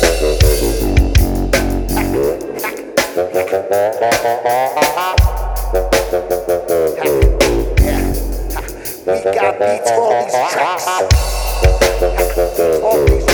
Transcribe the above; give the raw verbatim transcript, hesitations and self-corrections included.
We got beats for all these tracks. All these